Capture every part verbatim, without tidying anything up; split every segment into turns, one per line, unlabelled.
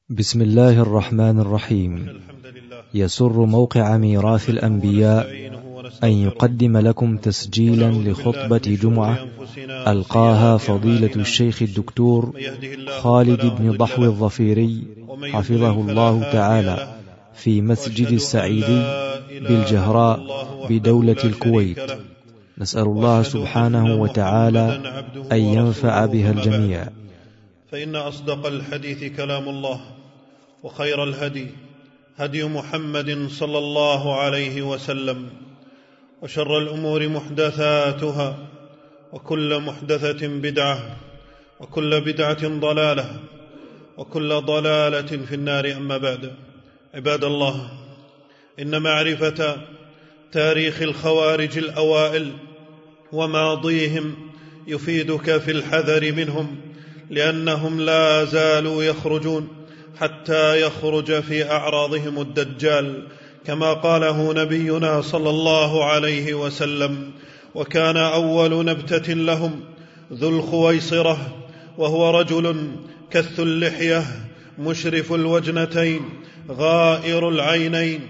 بسم الله الرحمن الرحيم. يسر موقع ميراث الأنبياء أن يقدم لكم تسجيلا لخطبة جمعة ألقاها فضيلة الشيخ الدكتور خالد بن ضحو الظفيري حفظه الله تعالى في مسجد السعيدي بالجهراء بدولة الكويت. نسأل الله سبحانه وتعالى أن ينفع بها الجميع.
فإن أصدق الحديث كلام الله، وخير الهدي هدي محمد صلى الله عليه وسلم، وشر الأمور محدثاتها، وكل محدثة بدعة، وكل بدعة ضلالة، وكل ضلالة في النار. أما بعد، عباد الله، إن معرفة تاريخ الخوارج الأوائل وماضيهم يفيدك في الحذر منهم، لأنهم لا زالوا يخرجون حتى يخرج في أعراضهم الدجال، كما قاله نبينا صلى الله عليه وسلم: وكان أول نبتة لهم ذو الخويصرة، وهو رجل كث اللحية مشرف الوجنتين غائر العينين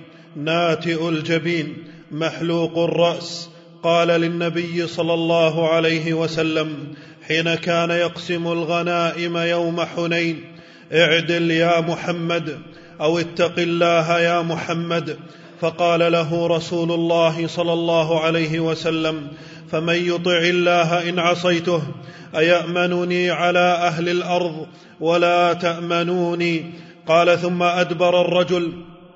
ناتئ الجبين محلوق الرأس. قال للنبي صلى الله عليه وسلم حين كان يقسم الغنائم يوم حنين: اعدل يا محمد، أو اتق الله يا محمد. فقال له رسول الله صلى الله عليه وسلم: فمن يطع الله إن عصيته أيأمنني على أهل الأرض ولا تأمنوني؟ قال: ثم أدبر الرجل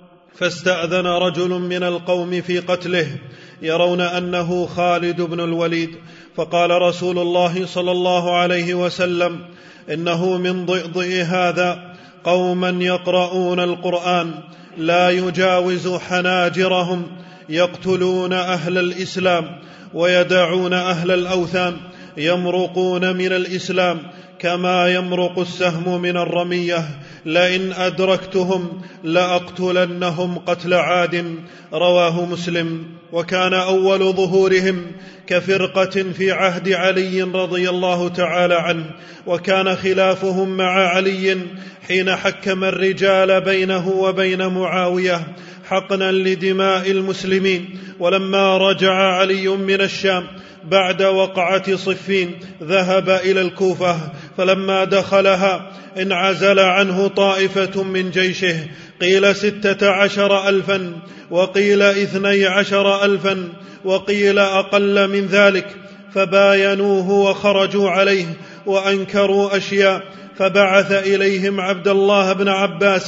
فاستأذن رجل من القوم في قتله يرون أنه خالد بن الوليد، فقال رسول الله صلى الله عليه وسلم: إنه من ضئضئ هذا قوما يقرؤون القرآن لا يجاوز حناجرهم، يقتلون أهل الإسلام ويدعون أهل الأوثان، يمرقون من الإسلام كما يمرق السهم من الرمية، لئن أدركتهم لأقتلنهم قتل عاد. رواه مسلم. وكان أول ظهورهم كفرقة في عهد علي رضي الله تعالى عنه، وكان خلافهم مع علي حين حكم الرجال بينه وبين معاوية حقنا لدماء المسلمين. ولما رجع علي من الشام بعد وقعة صفين ذهب إلى الكوفة، فلما دخلها انعزل عنه طائفة من جيشه، قيل ستة عشر ألفا، وقيل اثني عشر ألفا، وقيل أقل من ذلك، فباينوه وخرجوا عليه وأنكروا أشياء، فبعث إليهم عبد الله بن عباس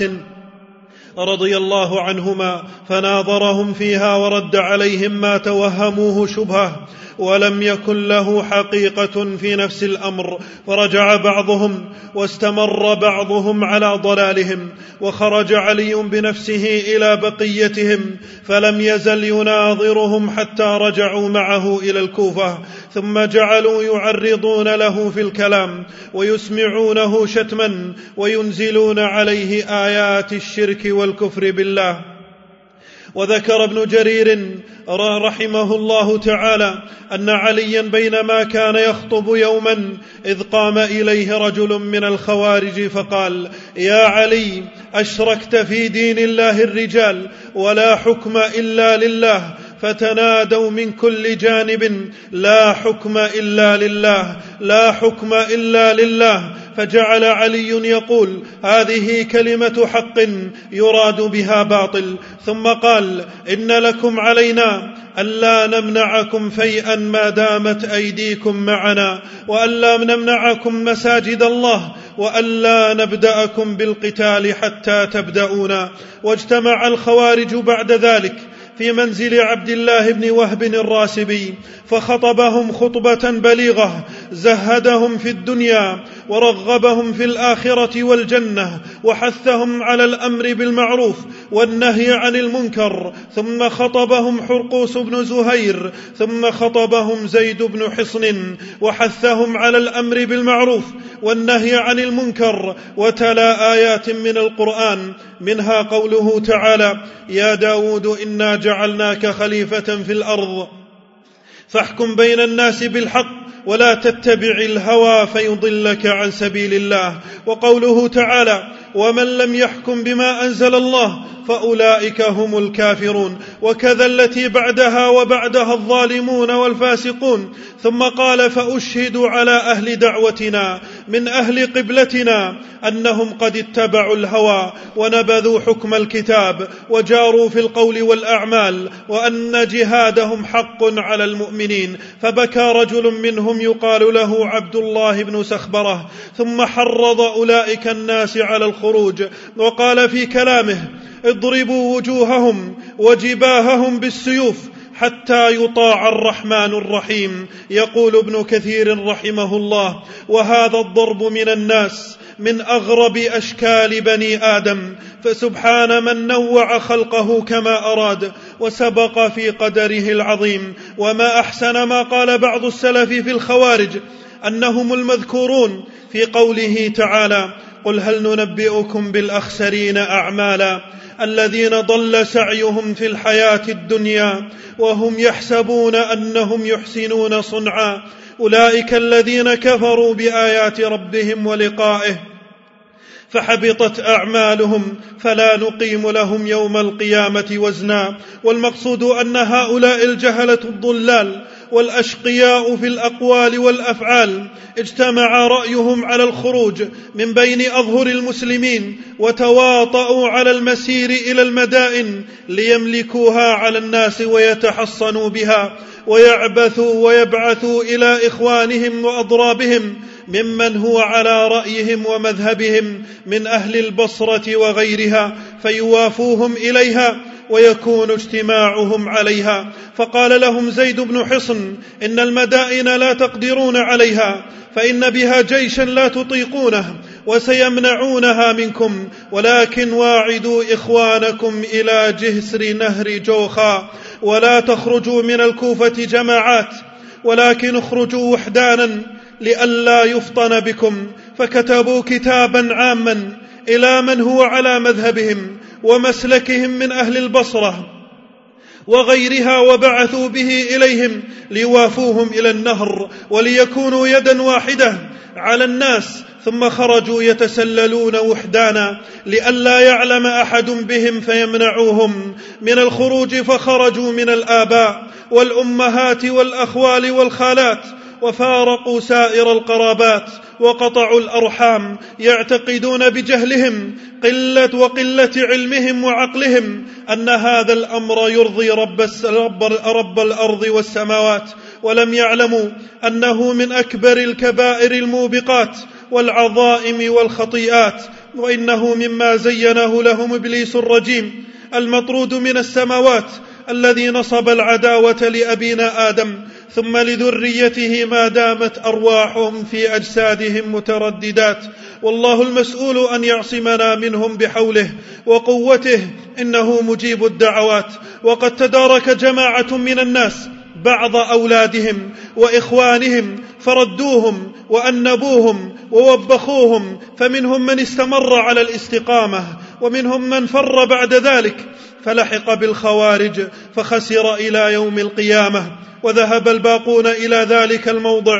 رضي الله عنهما فناظرهم فيها ورد عليهم ما توهموه شبهة ولم يكن له حقيقة في نفس الأمر، فرجع بعضهم واستمر بعضهم على ضلالهم، وخرج علي بنفسه إلى بقيتهم فلم يزل يناظرهم حتى رجعوا معه إلى الكوفة، ثم جعلوا يعرضون له في الكلام ويسمعونه شتما وينزلون عليه آيات الشرك والكفر بالله. وذكر ابن جرير رحمه الله تعالى أن عليا بينما كان يخطب يوما إذ قام إليه رجل من الخوارج فقال: يا علي، أشركت في دين الله الرجال ولا حكم إلا لله، فتنادوا من كل جانب: لا حكم إلا لله، لا حكم إلا لله. فجعل علي يقول: هذه كلمة حق يراد بها باطل، ثم قال: إن لكم علينا ألا نمنعكم فيئا ما دامت أيديكم معنا، وألا نمنعكم مساجد الله، وألا نبدأكم بالقتال حتى تبدأونا. واجتمع الخوارج بعد ذلك في منزل عبد الله بن وهب الراسبي، فخطبهم خطبة بليغة زهدهم في الدنيا ورغبهم في الآخرة والجنة، وحثهم على الأمر بالمعروف والنهي عن المنكر. ثم خطبهم حرقوس بن زهير، ثم خطبهم زيد بن حصن وحثهم على الأمر بالمعروف والنهي عن المنكر، وتلا آيات من القرآن، منها قوله تعالى: يا داود إنا جعلناك خليفة في الأرض فاحكم بين الناس بالحق ولا تتبع الهوى فيضلك عن سبيل الله. وقوله تعالى: ومن لم يحكم بما أنزل الله فأولئك هم الكافرون. وكذا التي بعدها وبعدها الظالمون والفاسقون. ثم قال فأشهدوا على أهل دعوتنا من أهل قبلتنا أنهم قد اتبعوا الهوى ونبذوا حكم الكتاب وجاروا في القول والأعمال، وأن جهادهم حق على المؤمنين. فبكى رجل منهم يقال له عبد الله بن سخبرة، ثم حرض أولئك الناس على الخروج، وقال في كلامه اضربوا وجوههم وجباههم بالسيوف حتى يطاع الرحمن الرحيم. يقول ابن كثير رحمه الله: وهذا الضرب من الناس من أغرب أشكال بني آدم، فسبحان من نوع خلقه كما أراد وسبق في قدره العظيم. وما أحسن ما قال بعض السلف في الخوارج أنهم المذكورون في قوله تعالى: قل هل ننبئكم بالأخسرين أعمالا الذين ضل سعيهم في الحياة الدنيا وهم يحسبون أنهم يحسنون صنعا أولئك الذين كفروا بآيات ربهم ولقائه فحبطت أعمالهم فلا نقيم لهم يوم القيامة وزنا. والمقصود أن هؤلاء الجهلة الضلال والأشقياء في الأقوال والأفعال اجتمع رأيهم على الخروج من بين أظهر المسلمين، وتواطؤوا على المسير إلى المدائن ليملكوها على الناس ويتحصنوا بها، ويعبثوا ويبعثوا إلى إخوانهم وأضرابهم ممن هو على رأيهم ومذهبهم من أهل البصرة وغيرها، فيوافوهم إليها ويكون اجتماعهم عليها. فقال لهم زيد بن حصن: إن المدائن لا تقدرون عليها، فإن بها جيشا لا تطيقونه وسيمنعونها منكم، ولكن واعدوا إخوانكم إلى جسر نهر جوخا، ولا تخرجوا من الكوفة جماعات، ولكن اخرجوا وحدانا لئلا يفطن بكم. فكتبوا كتابا عاما إلى من هو على مذهبهم ومسلكهم من أهل البصرة وغيرها، وبعثوا به إليهم ليوافوهم إلى النهر وليكونوا يدا واحدة على الناس. ثم خرجوا يتسللون وحدانا لئلا يعلم أحد بهم فيمنعوهم من الخروج، فخرجوا من الآباء والأمهات والأخوال والخالات، وفارقوا سائر القرابات وقطعوا الأرحام، يعتقدون بجهلهم قلة وقلة علمهم وعقلهم أن هذا الأمر يرضي رب, رب, رب الأرض والسماوات، ولم يعلموا أنه من أكبر الكبائر الموبقات والعظائم والخطيئات، وإنه مما زينه لهم إبليس الرجيم المطرود من السماوات الذي نصب العداوة لأبينا آدم ثم لذريته ما دامت أرواحهم في أجسادهم مترددات. والله المسؤول أن يعصمنا منهم بحوله وقوته، إنه مجيب الدعوات. وقد تدارك جماعة من الناس بعض أولادهم وإخوانهم فردوهم وأنبوهم ووبخوهم، فمنهم من استمر على الاستقامة، ومنهم من فر بعد ذلك فلحق بالخوارج فخسر إلى يوم القيامة. وذهب الباقون إلى ذلك الموضع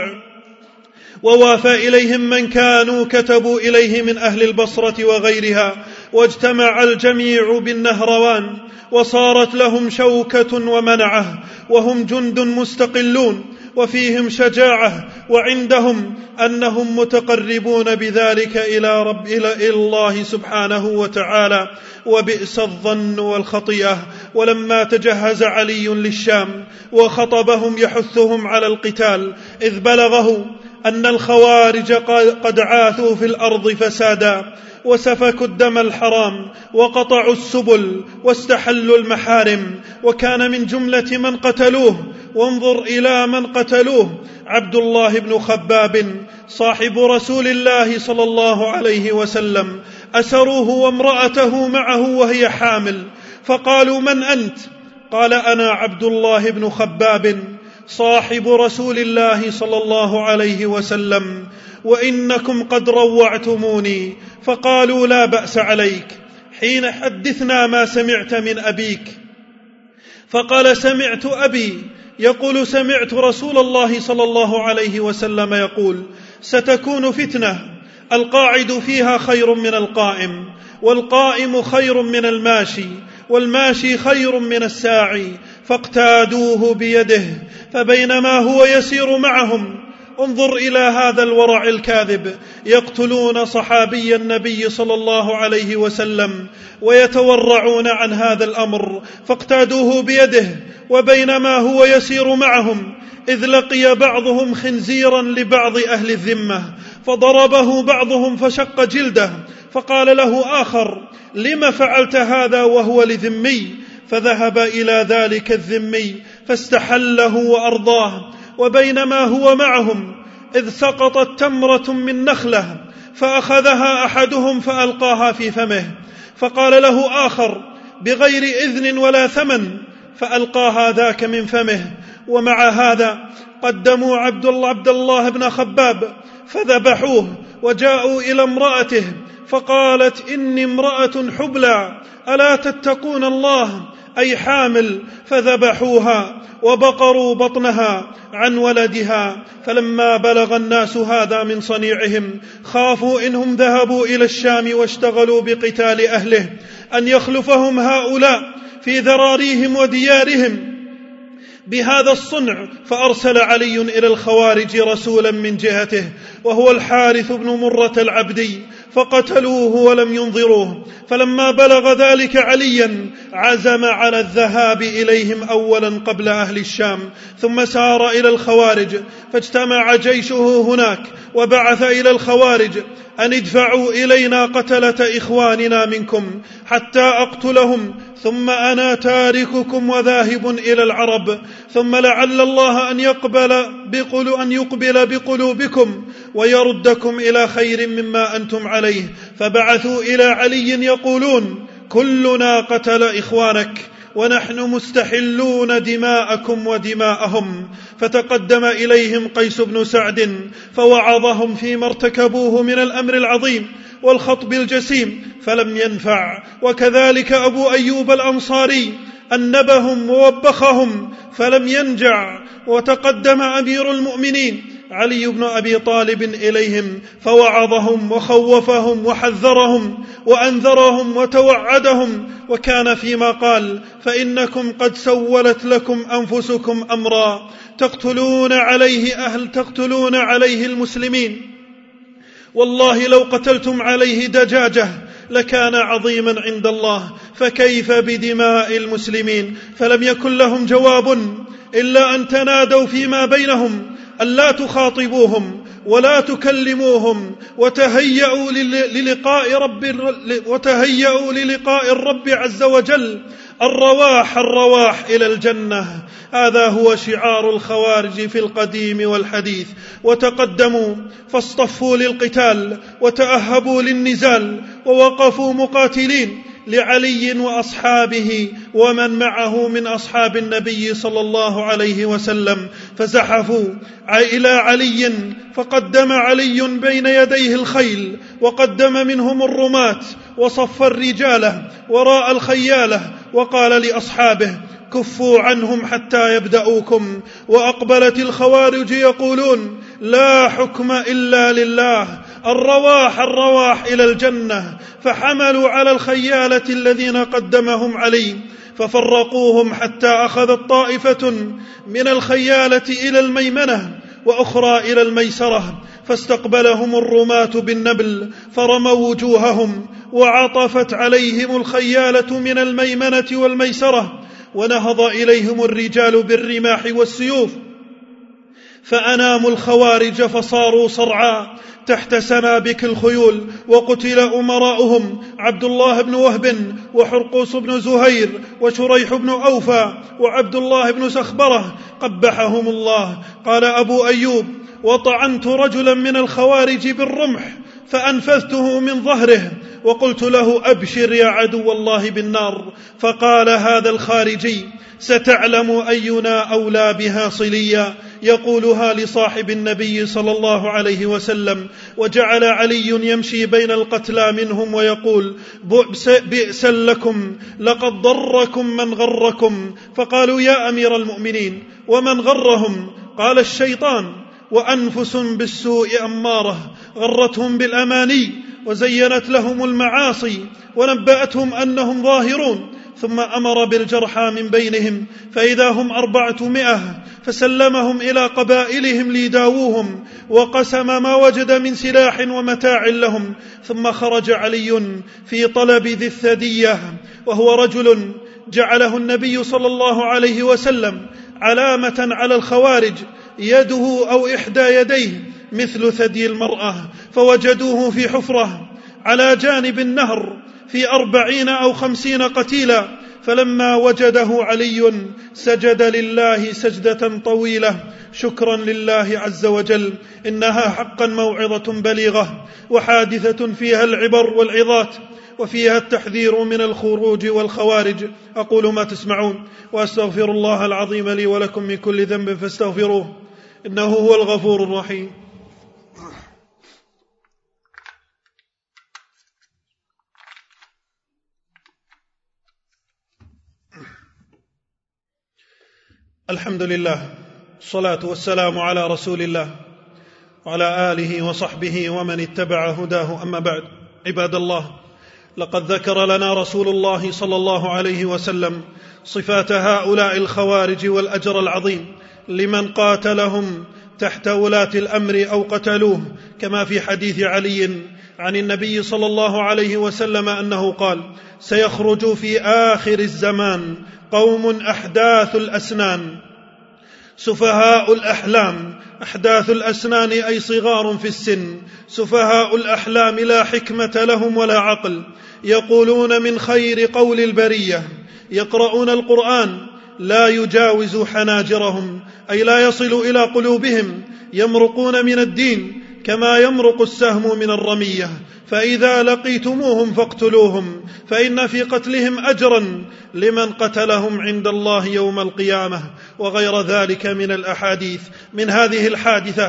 ووافى إليهم من كانوا كتبوا إليه من أهل البصرة وغيرها، واجتمع الجميع بالنهروان، وصارت لهم شوكة ومنعة، وهم جند مستقلون وفيهم شجاعة، وعندهم أنهم متقربون بذلك إلى رب إلى الله سبحانه وتعالى. وبئس الظن والخطيئة. ولما تجهز علي للشام وخطبهم يحثهم على القتال، إذ بلغه أن الخوارج قد عاثوا في الأرض فسادا، وسفكوا الدم الحرام، وقطعوا السبل، واستحلوا المحارم، وكان من جملة من قتلوه، وانظر إلى من قتلوه، عبد الله بن خباب صاحب رسول الله صلى الله عليه وسلم. أسروه وامرأته معه وهي حامل، فقالوا: من أنت؟ قال: أنا عبد الله بن خباب صاحب رسول الله صلى الله عليه وسلم، وإنكم قد روعتموني. فقالوا: لا بأس عليك، حين حدثنا ما سمعت من أبيك. فقال: سمعت أبي يقول سمعت رسول الله صلى الله عليه وسلم يقول: ستكون فتنة القاعد فيها خير من القائم، والقائم خير من الماشي، والماشي خير من الساعي، فاقتادوه بيده. فبينما هو يسير معهم، انظر إلى هذا الورع الكاذب، يقتلون صحابي النبي صلى الله عليه وسلم ويتورعون عن هذا الأمر، فاقتادوه بيده. وبينما هو يسير معهم إذ لقي بعضهم خنزيرا لبعض أهل الذمة، فضربه بعضهم فشق جلده، فقال له آخر: لم فعلت هذا وهو لذمي؟ فذهب إلى ذلك الذمي فاستحله وأرضاه. وبينما هو معهم إذ سقطت تمرة من نخلة، فأخذها أحدهم فألقاها في فمه، فقال له آخر بغير إذن ولا ثمن، فألقاها ذاك من فمه. ومع هذا قدموا عبد الله, عبد الله بن خباب فذبحوه، وجاءوا إلى امرأته فقالت: إني امرأة حبلى ألا تتقون الله، أي حامل، فذبحوها وبقروا بطنها عن ولدها. فلما بلغ الناس هذا من صنيعهم خافوا إنهم ذهبوا إلى الشام واشتغلوا بقتال أهله أن يخلفهم هؤلاء في ذراريهم وديارهم بهذا الصنع، فأرسل علي إلى الخوارج رسولا من جهته وهو الحارث بن مرة العبدي، فقتلوه ولم ينظروه. فلما بلغ ذلك عليا عزم على الذهاب إليهم أولا قبل أهل الشام، ثم سار إلى الخوارج فاجتمع جيشه هناك، وبعث إلى الخوارج أن ادفعوا إلينا قتلة إخواننا منكم حتى أقتلهم، ثم أنا تارككم وذاهب إلى العرب، ثم لعل الله أن يقبل بقلو أن يقبل بقلوبكم ويردكم إلى خير مما أنتم عليه. فبعثوا إلى علي يقولون: كلنا قتل إخوانك ونحن مستحلون دماءكم ودماءهم. فتقدم إليهم قيس بن سعد فوعظهم فيما ارتكبوه من الأمر العظيم والخطب الجسيم فلم ينفع، وكذلك أبو أيوب الأنصاري أنبهم ووبخهم فلم ينجع. وتقدم أمير المؤمنين علي بن أبي طالب إليهم فوعظهم وخوفهم وحذرهم وأنذرهم وتوعدهم، وكان فيما قال: فإنكم قد سولت لكم أنفسكم أمرا تقتلون عليه أهل تقتلون عليه المسلمين، والله لو قتلتم عليه دجاجة لكان عظيما عند الله، فكيف بدماء المسلمين؟ فلم يكن لهم جواب إلا أن تنادوا فيما بينهم ألا تخاطبوهم ولا تكلموهم، وتهيئوا للقاء رب وتهيئوا للقاء الرب عز وجل، الرواح الرواح إلى الجنة. هذا هو شعار الخوارج في القديم والحديث. وتقدموا فاصطفوا للقتال وتأهبوا للنزال ووقفوا مقاتلين لعلي وأصحابه ومن معه من أصحاب النبي صلى الله عليه وسلم، فزحفوا إلى علي فقدم علي بين يديه الخيل وقدم منهم الرماة وصف الرجال وراء الخيالة، وقال لأصحابه: كفوا عنهم حتى يبدأوكم. وأقبلت الخوارج يقولون: لا حكم إلا لله، الرواح الرواح إلى الجنة. فحملوا على الخيالة الذين قدمهم علي ففرقوهم حتى أخذت طائفة من الخيالة إلى الميمنة وأخرى إلى الميسرة، فاستقبلهم الرماة بالنبل فرموا وجوههم، وعطفت عليهم الخيالة من الميمنة والميسرة، ونهض إليهم الرجال بالرماح والسيوف، فأناموا الخوارج فصاروا صرعا تحت سنابك الخيول. وقتل أمراؤهم عبد الله بن وهب وحرقوس بن زهير وشريح بن أوفى وعبد الله بن سخبرة قبحهم الله. قال أبو أيوب: وطعنت رجلا من الخوارج بالرمح فأنفذته من ظهره وقلت له: أبشر يا عدو الله بالنار. فقال هذا الخارجي: ستعلم أينا أولى بها صليا، يقولها لصاحب النبي صلى الله عليه وسلم. وجعل علي يمشي بين القتلى منهم ويقول: بئسا لكم، لقد ضركم من غركم. فقالوا: يا أمير المؤمنين، ومن غرهم؟ قال: الشيطان. وأنفس بالسوء أمارة غرتهم بالأماني وزينت لهم المعاصي ونبأتهم أنهم ظاهرون، ثم أمر بالجرحى من بينهم فإذا هم أربعمائة فسلمهم إلى قبائلهم ليداووهم وقسم ما وجد من سلاح ومتاع لهم، ثم خرج علي في طلب ذي الثدية وهو رجل جعله النبي صلى الله عليه وسلم علامة على الخوارج، يده أو إحدى يديه مثل ثدي المرأة، فوجدوه في حفرة على جانب النهر في أربعين أو خمسين قتيلا، فلما وجده علي سجد لله سجدة طويلة شكرا لله عز وجل. إنها حقا موعظة بليغة وحادثة فيها العبر والعظات وفيها التحذير من الخروج والخوارج. أقول ما تسمعون وأستغفر الله العظيم لي ولكم من كل ذنب فاستغفروه إنه هو الغفور الرحيم. الحمد لله، الصلاة والسلام على رسول الله وعلى آله وصحبه ومن اتبع هداه، أما بعد. عباد الله، لقد ذكر لنا رسول الله صلى الله عليه وسلم صفات هؤلاء الخوارج والأجر العظيم لمن قاتلهم تحت ولاة الأمر أو قتلوه، كما في حديث علي عن النبي صلى الله عليه وسلم أنه قال: سيخرج في آخر الزمان قوم أحداث الأسنان سفهاء الأحلام. أحداث الأسنان أي صغار في السن، سفهاء الأحلام لا حكمة لهم ولا عقل، يقولون من خير قول البرية، يقرؤون القرآن لا يجاوز حناجرهم أي لا يصل إلى قلوبهم، يمرقون من الدين كما يمرق السهم من الرمية، فإذا لقيتموهم فاقتلوهم فإن في قتلهم أجرا لمن قتلهم عند الله يوم القيامة، وغير ذلك من الأحاديث. من هذه الحادثة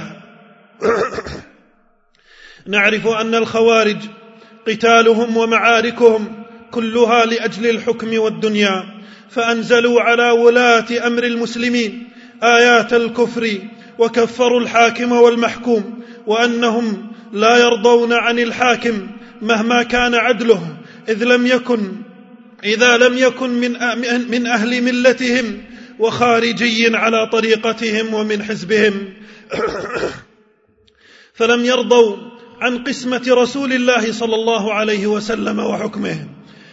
نعرف أن الخوارج قتالهم ومعاركهم كلها لأجل الحكم والدنيا، فأنزلوا على ولاة أمر المسلمين آيات الكفر وكفروا الحاكم والمحكوم، وأنهم لا يرضون عن الحاكم مهما كان عدله، إذ لم يكن إذا لم يكن من من أهل ملتهم وخارجي على طريقتهم ومن حزبهم، فلم يرضوا عن قسمة رسول الله صلى الله عليه وسلم وحكمه،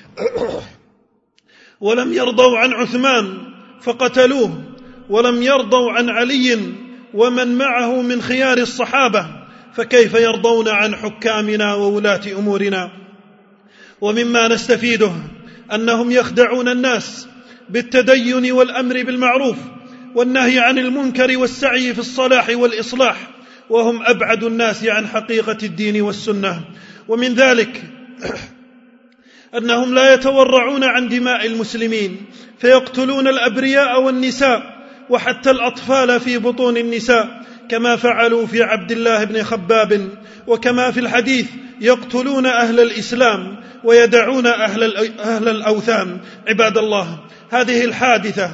ولم يرضوا عن عثمان فقتلوه، ولم يرضوا عن علي ومن معه من خيار الصحابة، فكيف يرضون عن حكامنا وولاة أمورنا؟ ومما نستفيده أنهم يخدعون الناس بالتدين والأمر بالمعروف والنهي عن المنكر والسعي في الصلاح والإصلاح، وهم أبعد الناس عن حقيقة الدين والسنة. ومن ذلك أنهم لا يتورعون عن دماء المسلمين، فيقتلون الأبرياء والنساء وحتى الأطفال في بطون النساء، كما فعلوا في عبد الله بن خباب، وكما في الحديث يقتلون أهل الإسلام ويدعون أهل, أهل الأوثان. عباد الله، هذه الحادثة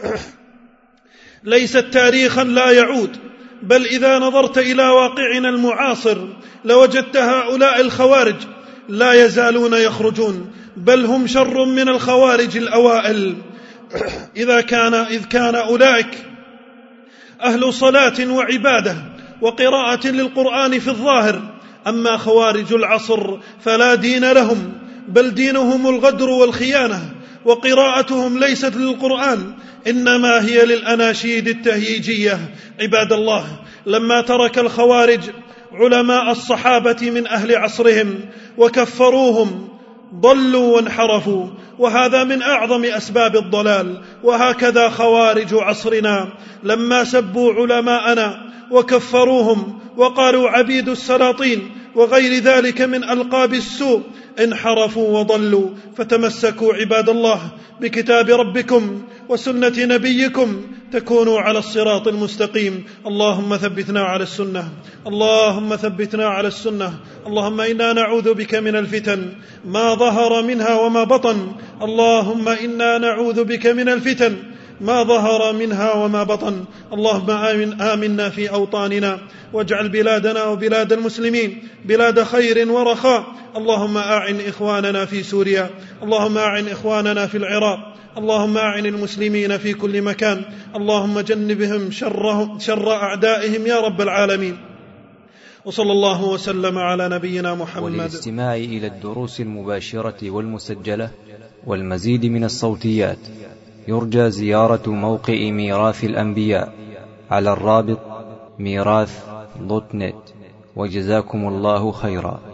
ليست تاريخا لا يعود، بل إذا نظرت إلى واقعنا المعاصر لوجدت هؤلاء الخوارج لا يزالون يخرجون، بل هم شر من الخوارج الأوائل، إذا كان إذ كان أولئك أهل صلاة وعبادة وقراءة للقرآن في الظاهر، أما خوارج العصر فلا دين لهم، بل دينهم الغدر والخيانة، وقراءتهم ليست للقرآن إنما هي للأناشيد التهييجية. عباد الله، لما ترك الخوارج علماء الصحابة من أهل عصرهم وكفروهم ضلوا وانحرفوا، وهذا من أعظم أسباب الضلال. وهكذا خوارج عصرنا لما سبوا علماءنا وكفروهم وقالوا عبيد السلاطين وغير ذلك من ألقاب السوء انحرفوا وضلوا. فتمسكوا عباد الله بكتاب ربكم وسنة نبيكم تكونوا على الصراط المستقيم. اللهم ثبتنا على السنة، اللهم ثبتنا على السنة. اللهم إنا نعوذ بك من الفتن ما ظهر منها وما بطن. اللهم إنا نعوذ بك من الفتن ما ظهر منها وما بطن. اللهم آمن آمنا في أوطاننا، واجعل بلادنا وبلاد المسلمين بلاد خير ورخاء. اللهم أعن إخواننا في سوريا، اللهم أعن إخواننا في العراق، اللهم أعن المسلمين في كل مكان. اللهم جنبهم شرهم شر أعدائهم يا رب العالمين. وصلى الله وسلم على نبينا محمد.
وللاستماع إلى الدروس المباشرة والمسجلة والمزيد من الصوتيات يرجى زيارة موقع ميراث الأنبياء على الرابط ميراث دوت نت. وجزاكم الله خيرا.